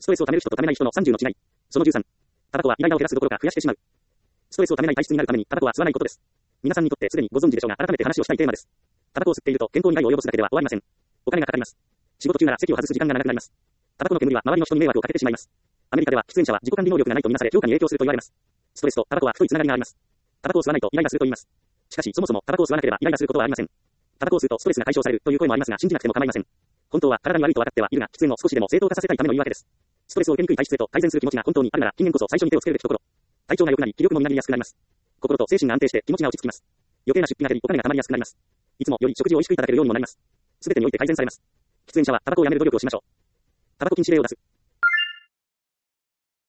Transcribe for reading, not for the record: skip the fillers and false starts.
ストレスを溜める人と溜めない人の30の違い。その13。タバコはイライラを減らすどころか増やしてしまう。ストレスを溜めない体質になるためにタバコは吸わないことです。皆さんにとってすでにご存知でしょうが、改めて話をしたいテーマです。タバコを吸っていると健康に害を及ぼすだけでは終わりません。お金がかかります。仕事中なら席を外す時間が長くなります。タバコの煙は周りの人に迷惑をかけてしまいます。アメリカでは喫煙者は自己管理能力がないとみなされ、評価に影響すると言われます。ストレスとタバコは太いつながりがあります。タバコを吸わないとイライラすると言います。しかし、そもそもタバコを吸わなければイライラすることはありません。タバコを吸うとストレスが解消されるという声もありますが、信じなくても構いません。本当は体に悪いと分かってはいるが、喫煙を少しでも正当化させたいための言い訳です。ストレスを受けにくい体質へと改善する気持ちが本当にあるなら、禁煙こそ最初に手をつけるべきところ。体調が良くなり、気力もみなぎりやすくなります。心と精神が安定して気持ちが落ち着きます。余計な出費が減り、お金が貯まりやすくなります。いつもより食事を美味しくいただけるようにもなります。すべてにおいて改善されます。喫煙者はタバコをやめる努力をしましょう。タバコ禁止令を出す。